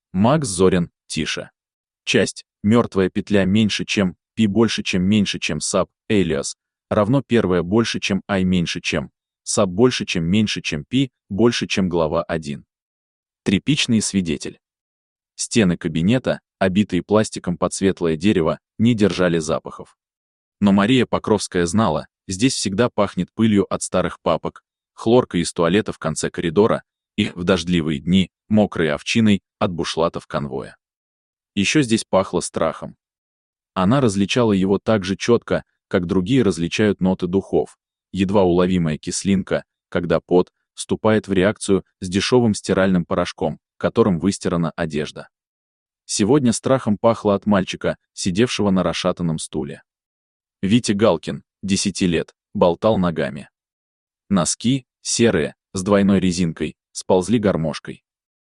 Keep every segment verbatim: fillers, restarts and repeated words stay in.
Макс Зорин, тише. Часть, мертвая петля меньше, чем, π больше, чем меньше, чем саб, alias, равно первое больше, чем i меньше, чем, саб больше, чем меньше, чем π, больше, чем глава один. Тряпичный свидетель. Стены кабинета, обитые пластиком под светлое дерево, не держали запахов. Но Мария Покровская знала, здесь всегда пахнет пылью от старых папок, хлоркой из туалета в конце коридора и, в дождливые дни, мокрой овчиной от бушлатов конвоя. Еще здесь пахло страхом. Она различала его так же четко, как другие различают ноты духов, едва уловимая кислинка, когда пот вступает в реакцию с дешевым стиральным порошком, которым выстирана одежда. Сегодня страхом пахло от мальчика, сидевшего на расшатанном стуле. Витя Галкин, десяти лет, болтал ногами. Носки, серые, с двойной резинкой, сползли гармошкой.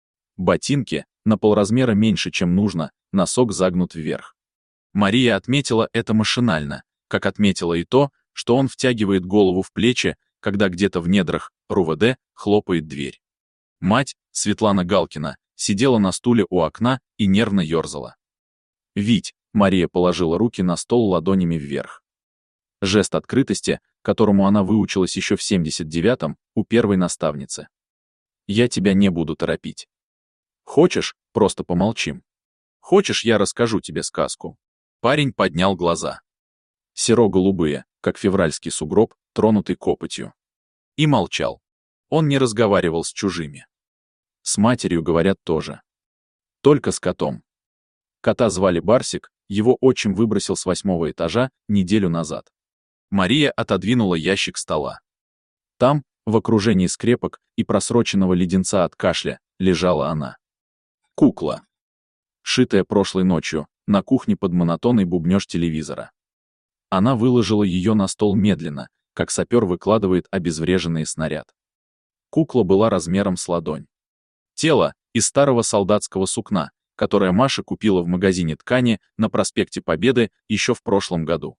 Ботинки, на полразмера меньше, чем нужно, носок загнут вверх. Мария отметила это машинально, как отметила и то, что он втягивает голову в плечи, когда где-то в недрах РУВД хлопает дверь. Мать, Светлана Галкина, сидела на стуле у окна и нервно ерзала. «Вить», — Мария положила руки на стол ладонями вверх. Жест открытости, которому она выучилась еще в семьдесят девятом, у первой наставницы. «Я тебя не буду торопить. Хочешь, просто помолчим? Хочешь, я расскажу тебе сказку?» Парень поднял глаза. Серо-голубые, как февральский сугроб, тронутый копотью. И молчал. Он не разговаривал с чужими. С матерью, говорят, тоже. Только с котом. Кота звали Барсик, его отчим выбросил с восьмого этажа неделю назад. Мария отодвинула ящик стола. Там, в окружении скрепок и просроченного леденца от кашля, лежала она. Кукла. Шитая прошлой ночью, на кухне под монотонный бубнёж телевизора. Она выложила ее на стол медленно, как сапер выкладывает обезвреженный снаряд. Кукла была размером с ладонь. Тело из старого солдатского сукна, которое Маша купила в магазине ткани на проспекте Победы еще в прошлом году.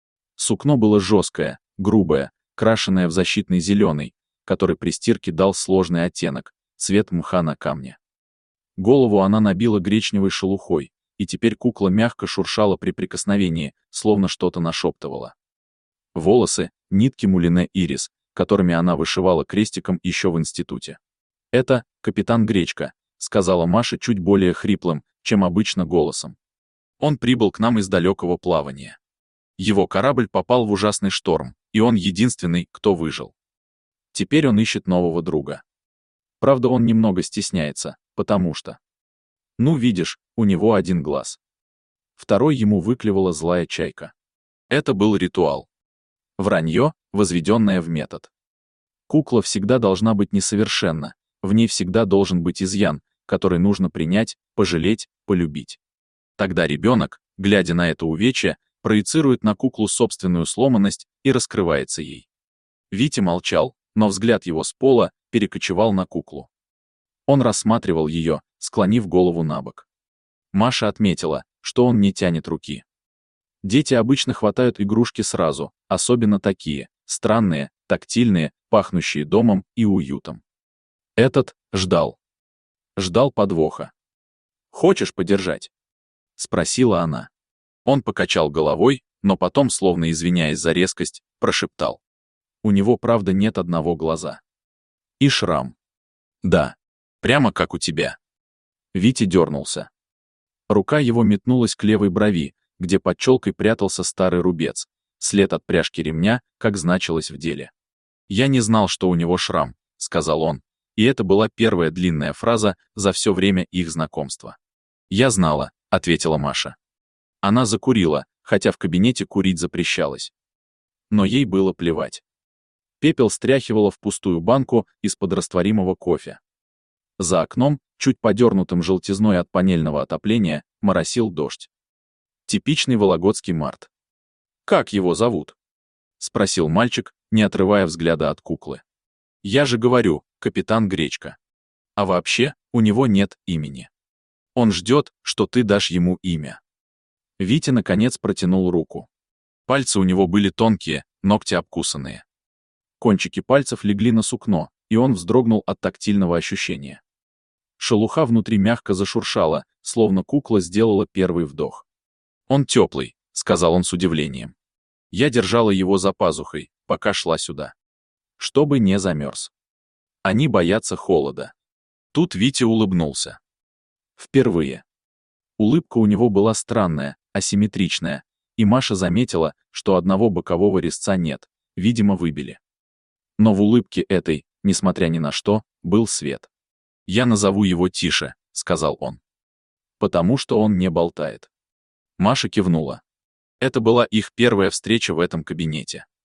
Сукно было жесткое, грубое, крашеное в защитный зеленый, который при стирке дал сложный оттенок, цвет мха на камне. Голову она набила гречневой шелухой, и теперь кукла мягко шуршала при прикосновении, словно что-то нашептывала. Волосы — нитки мулине ирис, которыми она вышивала крестиком еще в институте. «Это капитан Гречка», — сказала Маша чуть более хриплым, чем обычно голосом. «Он прибыл к нам из далекого плавания. Его корабль попал в ужасный шторм, и он единственный, кто выжил. Теперь он ищет нового друга. Правда, он немного стесняется, потому что... Ну, видишь, у него один глаз. Второй ему выклевала злая чайка. Это был ритуал. Вранье, возведенное в метод. Кукла всегда должна быть несовершенна, в ней всегда должен быть изъян, который нужно принять, пожалеть, полюбить. Тогда ребенок, глядя на это увечье, проецирует на куклу собственную сломанность и раскрывается ей. Витя молчал, но взгляд его с пола перекочевал на куклу. Он рассматривал ее, склонив голову набок. Маша отметила, что он не тянет руки. Дети обычно хватают игрушки сразу, особенно такие, странные, тактильные, пахнущие домом и уютом. Этот ждал. Ждал подвоха. «Хочешь подержать?» — спросила она. Он покачал головой, но потом, словно извиняясь за резкость, прошептал. У него, правда, нет одного глаза. И шрам. Да, прямо как у тебя. Витя дернулся. Рука его метнулась к левой брови, где под челкой прятался старый рубец, след от пряжки ремня, как значилось в деле. «Я не знал, что у него шрам», — сказал он, и это была первая длинная фраза за все время их знакомства. «Я знала», — ответила Маша. Она закурила, хотя в кабинете курить запрещалось. Но ей было плевать. Пепел стряхивала в пустую банку из-под растворимого кофе. За окном, чуть подернутым желтизной от панельного отопления, моросил дождь. Типичный вологодский март. «Как его зовут?» — спросил мальчик, не отрывая взгляда от куклы. «Я же говорю, капитан Гречка. А вообще, у него нет имени. Он ждет, что ты дашь ему имя». Витя, наконец, протянул руку. Пальцы у него были тонкие, ногти обкусанные. Кончики пальцев легли на сукно, и он вздрогнул от тактильного ощущения. Шелуха внутри мягко зашуршала, словно кукла сделала первый вдох. «Он теплый», — сказал он с удивлением. Я держала его за пазухой, пока шла сюда. Чтобы не замерз. Они боятся холода. Тут Витя улыбнулся. Впервые. Улыбка у него была странная, асимметричная, и Маша заметила, что одного бокового резца нет, видимо, выбили. Но в улыбке этой, несмотря ни на что, был свет. «Я назову его Тише», — сказал он. «Потому что он не болтает». Маша кивнула. Это была их первая встреча в этом кабинете.